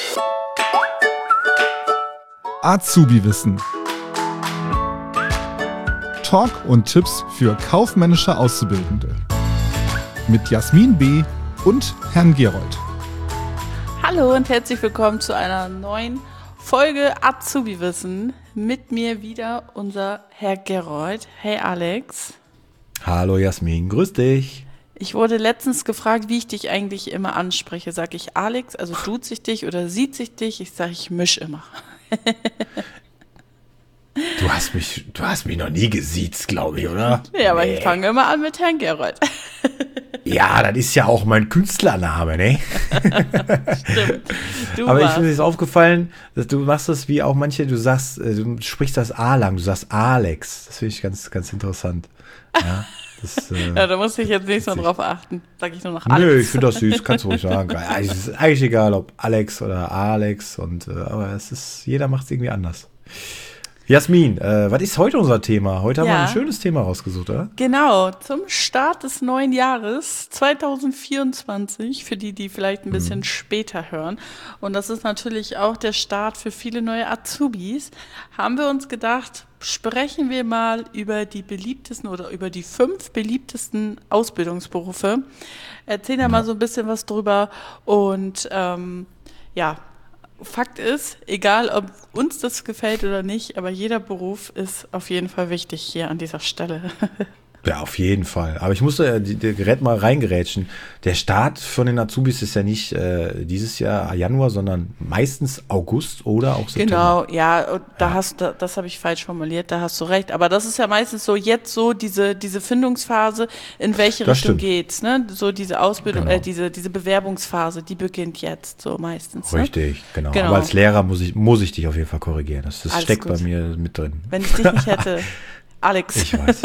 Azubi-Wissen. Talk und Tipps für kaufmännische Auszubildende. Mit Jasmin B. und Herrn Gerold. Hallo und herzlich willkommen zu einer neuen Folge Azubi-Wissen. Mit mir wieder unser Herr Gerold. Hey Alex. Hallo Jasmin, grüß dich. Ich wurde letztens gefragt, wie ich dich eigentlich immer anspreche. Sag ich Alex, also duzt sich dich oder sieht sich dich? Ich sage, ich misch immer. Du hast mich noch nie gesiezt, glaube ich, oder? Ja, aber ich fange immer an mit Herrn Gerold. Ja, das ist ja auch mein Künstlername, ne? Stimmt. Aber ich finde es aufgefallen, dass du machst das wie auch manche, du sagst, du sprichst das A lang, du sagst Alex. Das finde ich ganz, ganz interessant. Ja, ja, da muss ich jetzt nicht so drauf achten. Sag ich nur noch Alex. Nö, ich finde das süß, kannst du ruhig sagen. Es ist eigentlich egal, ob Alex oder Alex, aber jeder macht es irgendwie anders. Jasmin, was ist heute unser Thema? Heute haben wir ein schönes Thema rausgesucht, oder? Genau, zum Start des neuen Jahres 2024, für die vielleicht ein bisschen später hören. Und das ist natürlich auch der Start für viele neue Azubis. Haben wir uns gedacht, sprechen wir mal über die beliebtesten oder über die 5 beliebtesten Ausbildungsberufe. Erzählen ja mal so ein bisschen was drüber und Fakt ist, egal ob uns das gefällt oder nicht, aber jeder Beruf ist auf jeden Fall wichtig hier an dieser Stelle. Ja, auf jeden Fall. Aber ich musste direkt mal reingerätschen. Der Start von den Azubis ist ja nicht dieses Jahr Januar, sondern meistens August oder auch September. Genau, ja, das habe ich falsch formuliert, da hast du recht. Aber das ist ja meistens so jetzt so diese Findungsphase, in welche Richtung geht's, ne? So diese Ausbildung, genau. diese Bewerbungsphase, die beginnt jetzt so meistens. Ne? Richtig, genau. Aber als Lehrer muss ich dich auf jeden Fall korrigieren. Das steckt gut bei mir mit drin. Wenn ich dich nicht hätte, Alex. Ich weiß.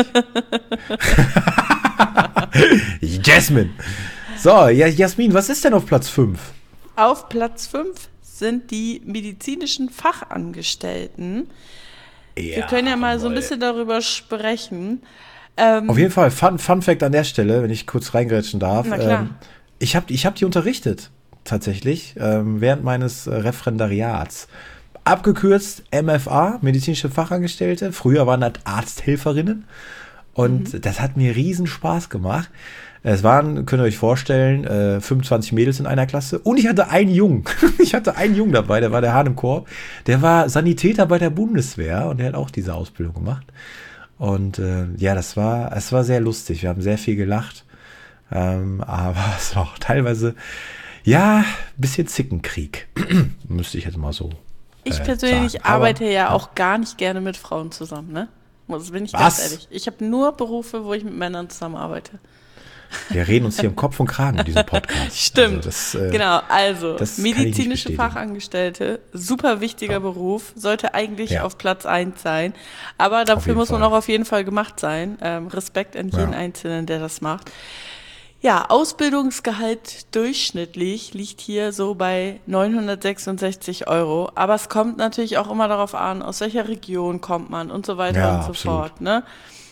Jasmin. So, Jasmin, was ist denn auf Platz 5? Auf Platz 5 sind die medizinischen Fachangestellten. Ja, wir können ja mal so ein bisschen darüber sprechen. Auf jeden Fall, Fun Fact an der Stelle, wenn ich kurz reingrätschen darf. Na klar. Ich hab die unterrichtet, tatsächlich, während meines Referendariats. Abgekürzt MFA, medizinische Fachangestellte. Früher waren das Arzthelferinnen. Und das hat mir riesen Spaß gemacht. Es waren, könnt ihr euch vorstellen, 25 Mädels in einer Klasse. Und ich hatte einen Jungen. Dabei, der war der Hahn im Korb. Der war Sanitäter bei der Bundeswehr und der hat auch diese Ausbildung gemacht. Und es war sehr lustig. Wir haben sehr viel gelacht. Aber es war auch teilweise, ein bisschen Zickenkrieg. Müsste ich jetzt mal so Ich persönlich arbeite ja auch gar nicht gerne mit Frauen zusammen, ne? Das bin ich ganz ehrlich. Ich habe nur Berufe, wo ich mit Männern zusammenarbeite. Wir reden uns hier im Kopf und Kragen in diesem Podcast. Stimmt, genau. Also, medizinische Fachangestellte, super wichtiger Beruf, sollte eigentlich auf Platz 1 sein. Aber dafür muss man auch auf jeden Fall gemacht sein. Respekt an jeden Einzelnen, der das macht. Ja, Ausbildungsgehalt durchschnittlich liegt hier so bei 966 €. Aber es kommt natürlich auch immer darauf an, aus welcher Region kommt man und so weiter und so fort. Ne?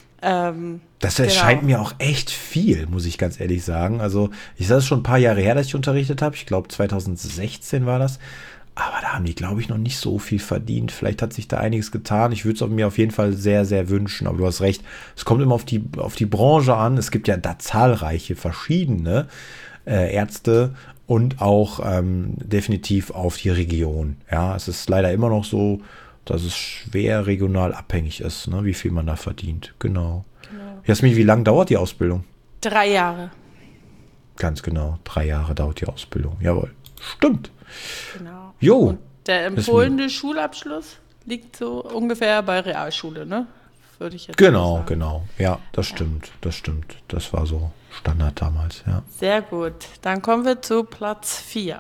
Das erscheint mir auch echt viel, muss ich ganz ehrlich sagen. Also ich sage es schon ein paar Jahre her, dass ich unterrichtet habe. Ich glaube 2016 war das. Aber da haben die, glaube ich, noch nicht so viel verdient. Vielleicht hat sich da einiges getan. Ich würde es mir auf jeden Fall sehr, sehr wünschen. Aber du hast recht, es kommt immer auf die Branche an. Es gibt ja da zahlreiche verschiedene Ärzte und auch definitiv auf die Region. Ja, es ist leider immer noch so, dass es schwer regional abhängig ist, ne, wie viel man da verdient. Genau. Jasmin, wie lange dauert die Ausbildung? 3 Jahre. Ganz genau, 3 Jahre dauert die Ausbildung. Jawohl, stimmt. Genau. Jo. Und der empfohlene Schulabschluss liegt so ungefähr bei Realschule, ne? Würde ich jetzt sagen. Genau. Ja, das stimmt. Das war so Standard damals, ja. Sehr gut. Dann kommen wir zu Platz 4.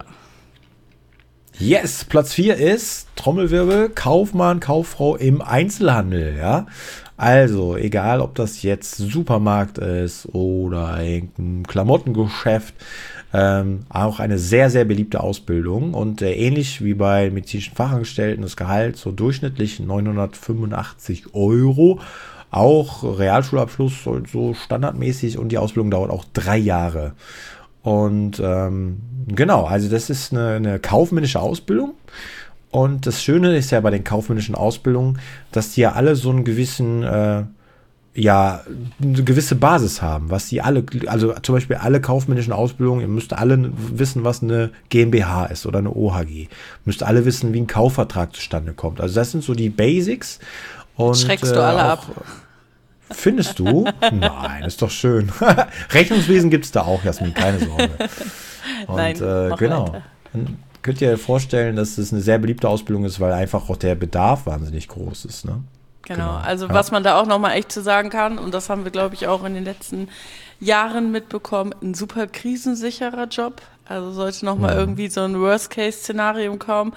Yes, Platz 4 ist, Trommelwirbel, Kaufmann, Kauffrau im Einzelhandel, ja. Also, egal ob das jetzt Supermarkt ist oder ein Klamottengeschäft, auch eine sehr, sehr beliebte Ausbildung und ähnlich wie bei medizinischen Fachangestellten das Gehalt so durchschnittlich 985 €. Auch Realschulabschluss so standardmäßig und die Ausbildung dauert auch 3 Jahre. Und genau, also das ist eine kaufmännische Ausbildung. Und das Schöne ist ja bei den kaufmännischen Ausbildungen, dass die ja alle so einen gewissen, eine gewisse Basis haben, was die alle, also zum Beispiel alle kaufmännischen Ausbildungen, ihr müsst alle wissen, was eine GmbH ist oder eine OHG. Müsst alle wissen, wie ein Kaufvertrag zustande kommt. Also das sind so die Basics. Und, schreckst du alle ab? Findest du? Nein, ist doch schön. Rechnungswesen gibt es da auch, Jasmin, keine Sorge. Und Nein, genau. Weiter. Dann könnt ihr euch vorstellen, dass es eine sehr beliebte Ausbildung ist, weil einfach auch der Bedarf wahnsinnig groß ist. Ne? Genau, also was man da auch nochmal echt zu sagen kann, und das haben wir, glaube ich, auch in den letzten Jahren mitbekommen, ein super krisensicherer Job. Also sollte nochmal irgendwie so ein Worst-Case-Szenario kommen.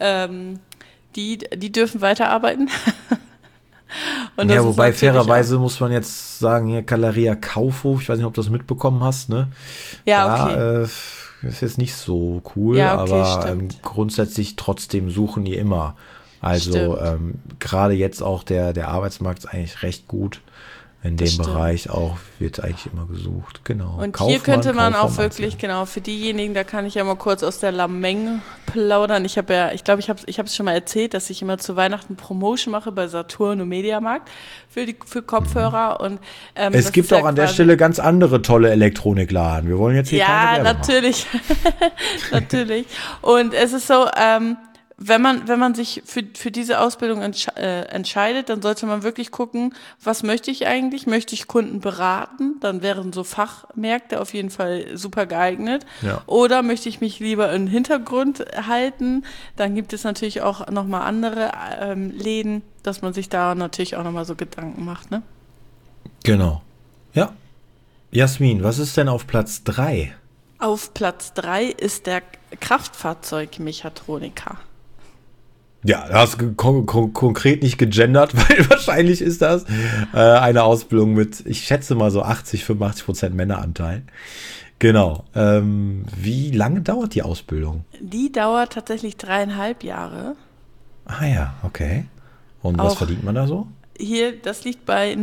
Die dürfen weiterarbeiten. Und ja, wobei fairerweise muss man jetzt sagen, hier Galeria Kaufhof, ich weiß nicht, ob du das mitbekommen hast, ne? Ja, okay. Ist jetzt nicht so cool, ja, okay, aber grundsätzlich trotzdem suchen die immer. Also gerade jetzt auch der Arbeitsmarkt ist eigentlich recht gut. In dem Bereich auch wird eigentlich immer gesucht, genau. Und Kaufmann, hier könnte man auch wirklich, genau, für diejenigen, da kann ich ja mal kurz aus der Lameng plaudern. Ich habe es schon mal erzählt, dass ich immer zu Weihnachten Promotion mache bei Saturn und Mediamarkt für Kopfhörer. Und es gibt auch an der Stelle ganz andere tolle Elektronikladen. Wir wollen jetzt hier keine Werbung natürlich. Natürlich. Und es ist so, wenn man sich für diese Ausbildung entscheidet, dann sollte man wirklich gucken, was möchte ich eigentlich? Möchte ich Kunden beraten? Dann wären so Fachmärkte auf jeden Fall super geeignet. Ja. Oder möchte ich mich lieber im Hintergrund halten? Dann gibt es natürlich auch nochmal andere Läden, dass man sich da natürlich auch nochmal so Gedanken macht, ne? Genau. Ja. Jasmin, was ist denn auf Platz 3? Auf Platz 3 ist der Kraftfahrzeugmechatroniker. Ja, du hast konkret nicht gegendert, weil wahrscheinlich ist das eine Ausbildung mit, ich schätze mal so 85% Männeranteil. Genau. Wie lange dauert die Ausbildung? Die dauert tatsächlich 3,5 Jahre. Ah ja, okay. Und was verdient man da so? Hier, das liegt bei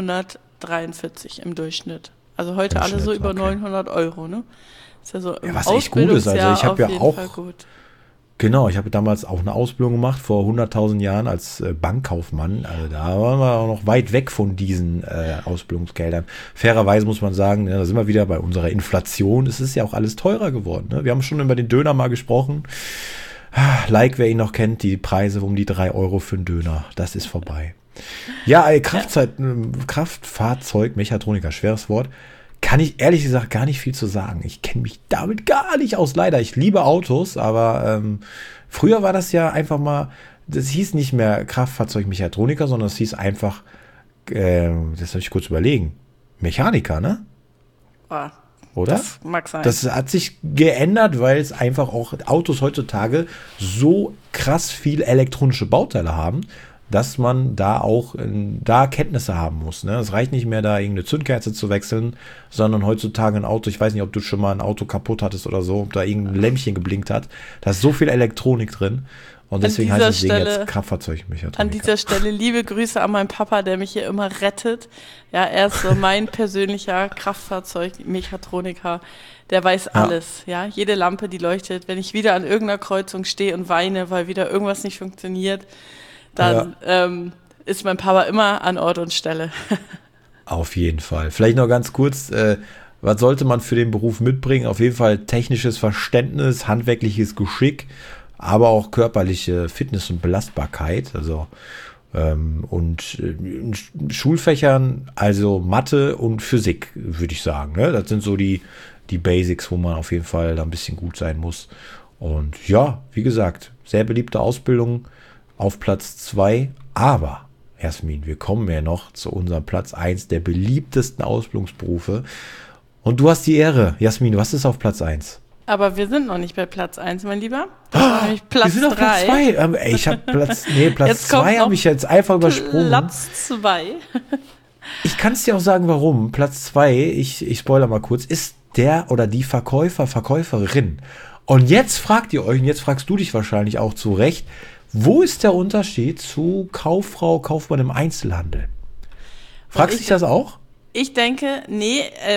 943 im Durchschnitt. Also heute alle so über 900 Euro, ne? Ist ja so im was echt gut ist. Also ich habe ja auch... Gut. Genau, ich habe damals auch eine Ausbildung gemacht vor 100.000 Jahren als Bankkaufmann. Also da waren wir auch noch weit weg von diesen Ausbildungsgeldern. Fairerweise muss man sagen, da sind wir wieder bei unserer Inflation. Es ist ja auch alles teurer geworden. Ne? Wir haben schon über den Döner mal gesprochen. Like, wer ihn noch kennt, die Preise um die 3 Euro für einen Döner. Das ist vorbei. Ja, Kraftfahrzeug, Mechatroniker, schweres Wort. Kann ich ehrlich gesagt gar nicht viel zu sagen. Ich kenne mich damit gar nicht aus, leider. Ich liebe Autos, aber früher war das ja einfach mal, das hieß nicht mehr Kraftfahrzeugmechatroniker, sondern es hieß einfach, das soll ich kurz überlegen, Mechaniker, ne? Oder? Das mag sein. Das hat sich geändert, weil es einfach auch Autos heutzutage so krass viel elektronische Bauteile haben, dass man da auch Kenntnisse haben muss. Ne? Es reicht nicht mehr, da irgendeine Zündkerze zu wechseln, sondern heutzutage ein Auto, ich weiß nicht, ob du schon mal ein Auto kaputt hattest oder so, ob da irgendein Lämpchen geblinkt hat. Da ist so viel Elektronik drin. Und deswegen heißt das Ding jetzt Kraftfahrzeugmechatroniker. An dieser Stelle liebe Grüße an meinen Papa, der mich hier immer rettet. Ja, er ist so mein persönlicher Kraftfahrzeugmechatroniker. Der weiß alles. Ja, jede Lampe, die leuchtet. Wenn ich wieder an irgendeiner Kreuzung stehe und weine, weil wieder irgendwas nicht funktioniert, dann ist mein Papa immer an Ort und Stelle. Auf jeden Fall. Vielleicht noch ganz kurz, was sollte man für den Beruf mitbringen? Auf jeden Fall technisches Verständnis, handwerkliches Geschick, aber auch körperliche Fitness und Belastbarkeit. Also und in Schulfächern, also Mathe und Physik, würde ich sagen. Ne? Das sind so die Basics, wo man auf jeden Fall da ein bisschen gut sein muss. Und ja, wie gesagt, sehr beliebte Ausbildung. Auf Platz 2, aber, Jasmin, wir kommen ja noch zu unserem Platz 1 der beliebtesten Ausbildungsberufe. Und du hast die Ehre. Jasmin, was ist auf Platz 1? Aber wir sind noch nicht bei Platz 1, mein Lieber. Das war nämlich Platz 3. Wir sind auf Platz 2. Ich habe Platz 2 habe ich jetzt einfach übersprungen. Platz 2. Ich kann es dir auch sagen, warum. Platz 2, ich spoilere mal kurz, ist der oder die Verkäuferin. Und jetzt fragt ihr euch, und jetzt fragst du dich wahrscheinlich auch zu Recht, wo ist der Unterschied zu Kauffrau, Kaufmann im Einzelhandel? Fragst du dich das auch? Ich denke, nee,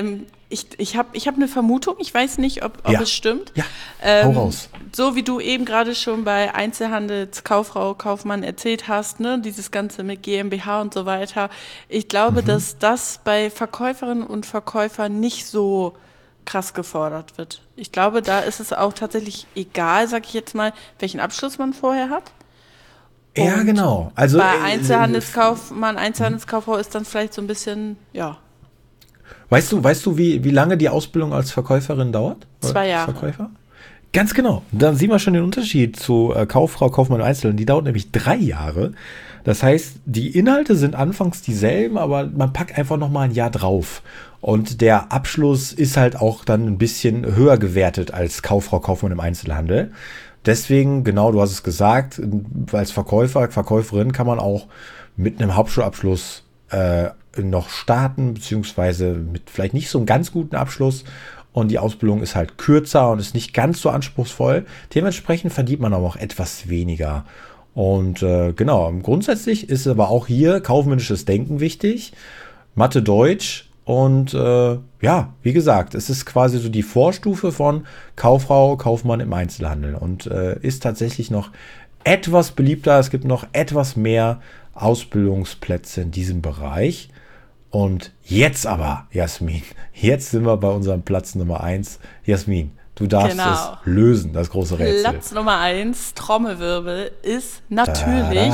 Ich hab eine Vermutung, ich weiß nicht, ob es stimmt. Ja, hau raus. So wie du eben gerade schon bei Einzelhandelskauffrau, Kaufmann erzählt hast, ne, dieses Ganze mit GmbH und so weiter. Ich glaube, dass das bei Verkäuferinnen und Verkäufern nicht so krass gefordert wird. Ich glaube, da ist es auch tatsächlich egal, sag ich jetzt mal, welchen Abschluss man vorher hat. Und ja, genau. Also bei Einzelhandelskaufmann, Einzelhandelskauffrau ist dann vielleicht so ein bisschen, ja. Weißt du, wie lange die Ausbildung als Verkäuferin dauert? 2 Jahre. Verkäufer? Ganz genau. Dann sieht man schon den Unterschied zu Kauffrau, Kaufmann und Einzelhandel. Die dauert nämlich 3 Jahre. Das heißt, die Inhalte sind anfangs dieselben, aber man packt einfach nochmal ein Jahr drauf. Und der Abschluss ist halt auch dann ein bisschen höher gewertet als Kauffrau, Kaufmann im Einzelhandel. Deswegen, genau, du hast es gesagt, als Verkäufer, Verkäuferin kann man auch mit einem Hauptschulabschluss noch starten, beziehungsweise mit vielleicht nicht so einem ganz guten Abschluss. Und die Ausbildung ist halt kürzer und ist nicht ganz so anspruchsvoll. Dementsprechend verdient man aber auch etwas weniger. Und genau, grundsätzlich ist aber auch hier kaufmännisches Denken wichtig. Mathe, Deutsch und ja, wie gesagt, es ist quasi so die Vorstufe von Kauffrau, Kaufmann im Einzelhandel und ist tatsächlich noch etwas beliebter. Es gibt noch etwas mehr Ausbildungsplätze in diesem Bereich. Und jetzt aber, Jasmin, jetzt sind wir bei unserem Platz Nummer 1. Jasmin, du darfst es lösen, das große Rätsel. Platz Nummer 1, Trommelwirbel, ist natürlich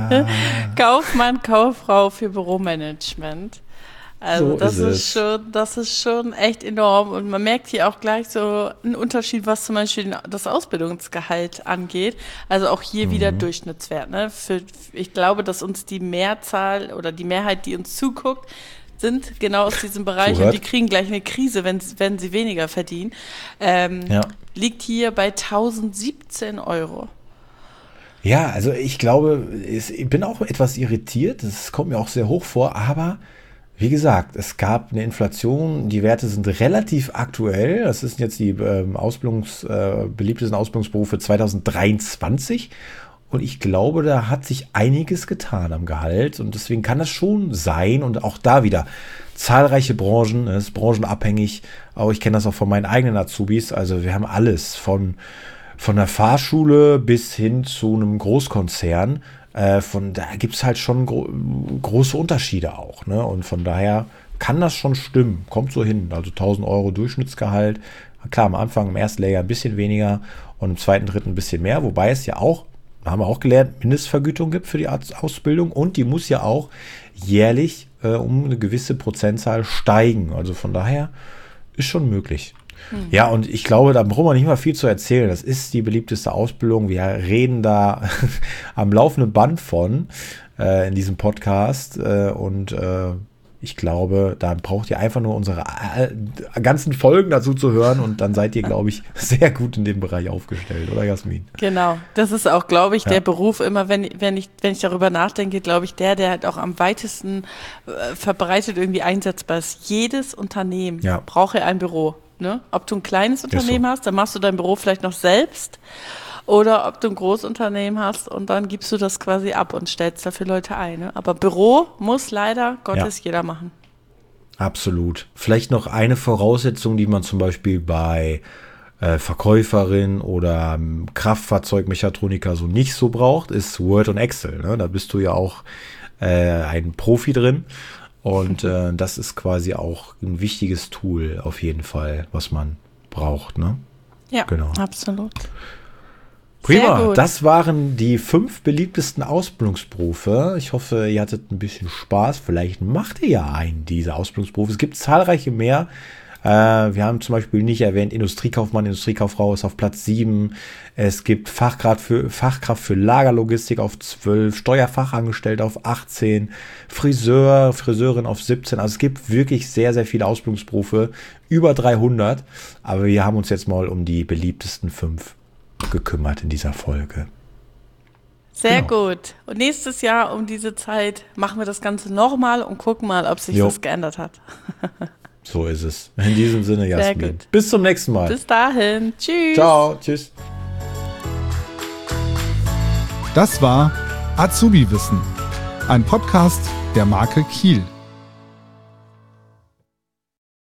Kaufmann, Kauffrau für Büromanagement. Also so das ist schon echt enorm und man merkt hier auch gleich so einen Unterschied, was zum Beispiel das Ausbildungsgehalt angeht. Also auch hier wieder Durchschnittswert. Ne? Ich glaube, dass uns die Mehrzahl oder die Mehrheit, die uns zuguckt, sind genau aus diesem Bereich und die kriegen gleich eine Krise, wenn sie weniger verdienen. Liegt hier bei 1.017 €. Ja, also ich glaube, ich bin auch etwas irritiert. Das kommt mir auch sehr hoch vor, aber wie gesagt, es gab eine Inflation, die Werte sind relativ aktuell. Das sind jetzt die beliebtesten Ausbildungsberufe 2023. Und ich glaube, da hat sich einiges getan am Gehalt. Und deswegen kann das schon sein. Und auch da wieder zahlreiche Branchen, es ist branchenabhängig. Auch ich kenne das auch von meinen eigenen Azubis. Also wir haben alles von der Fahrschule bis hin zu einem Großkonzern. Da gibt es halt schon große Unterschiede auch. Ne? Und von daher kann das schon stimmen. Kommt so hin. Also 1.000 € Durchschnittsgehalt. Klar, am Anfang im ersten Lehrjahr ein bisschen weniger und im zweiten, dritten ein bisschen mehr. Wobei es ja auch, da haben wir auch gelernt, Mindestvergütung gibt für die Ausbildung. Und die muss ja auch jährlich um eine gewisse Prozentzahl steigen. Also von daher ist schon möglich. Ja, und ich glaube, da brauchen wir nicht mal viel zu erzählen. Das ist die beliebteste Ausbildung. Wir reden da am laufenden Band von in diesem Podcast. Und ich glaube, da braucht ihr einfach nur unsere ganzen Folgen dazu zu hören. Und dann seid ihr, glaube ich, sehr gut in dem Bereich aufgestellt, oder Jasmin? Genau, das ist auch, glaube ich, der Beruf immer, wenn ich darüber nachdenke, glaube ich, der halt auch am weitesten verbreitet irgendwie einsetzbar ist. Jedes Unternehmen braucht ja ein Büro. Ne? Ob du ein kleines Unternehmen hast, dann machst du dein Büro vielleicht noch selbst oder ob du ein Großunternehmen hast und dann gibst du das quasi ab und stellst dafür Leute ein. Ne? Aber Büro muss leider Gottes jeder machen. Absolut. Vielleicht noch eine Voraussetzung, die man zum Beispiel bei Verkäuferin oder Kraftfahrzeugmechatroniker so nicht so braucht, ist Word und Excel. Ne? Da bist du ja auch ein Profi drin. Und das ist quasi auch ein wichtiges Tool auf jeden Fall, was man braucht, ne? Ja, genau. Absolut. Prima, das waren die 5 beliebtesten Ausbildungsberufe. Ich hoffe, ihr hattet ein bisschen Spaß. Vielleicht macht ihr ja einen dieser Ausbildungsberufe. Es gibt zahlreiche mehr. Wir haben zum Beispiel nicht erwähnt, Industriekaufmann, Industriekauffrau ist auf Platz 7. Es gibt Fachkraft für Lagerlogistik auf 12, Steuerfachangestellte auf 18, Friseurin auf 17. Also es gibt wirklich sehr, sehr viele Ausbildungsberufe, über 300. Aber wir haben uns jetzt mal um die beliebtesten 5 gekümmert in dieser Folge. Sehr gut. Und nächstes Jahr um diese Zeit machen wir das Ganze nochmal und gucken mal, ob sich was geändert hat. So ist es. In diesem Sinne, Jasmin. Bis zum nächsten Mal. Bis dahin. Tschüss. Ciao. Tschüss. Das war Azubi Wissen, ein Podcast der Marke Kiel.